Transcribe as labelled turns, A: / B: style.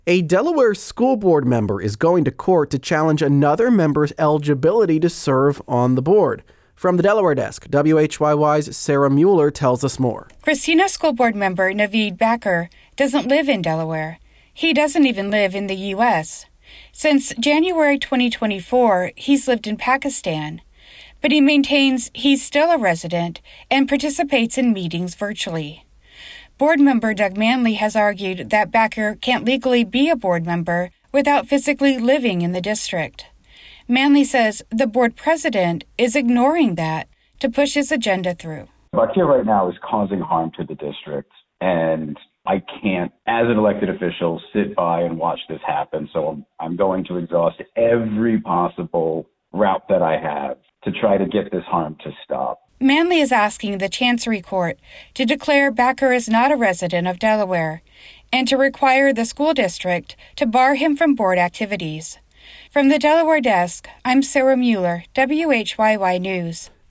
A: A Delaware school board member is going to court to challenge another member's eligibility to serve on the board. From the Delaware desk, WHYY's Sarah Mueller tells us more.
B: Christina school board member Naveed Backer doesn't live in Delaware. He doesn't even live in the U.S. Since January 2024, he's lived in Pakistan. But he maintains he's still a resident and participates in meetings virtually. Board member Doug Manley has argued that Backer can't legally be a board member without physically living in the district. Manley says the board president is ignoring that to push his agenda through.
C: Backer right now is causing harm to the district, and I can't, as an elected official, sit by and watch this happen. So I'm going to exhaust every possible route that I have to try to get this harm to stop.
B: Manley is asking the Chancery Court to declare Backer is not a resident of Delaware and to require the school district to bar him from board activities. From the Delaware desk, I'm Sarah Mueller, WHYY News.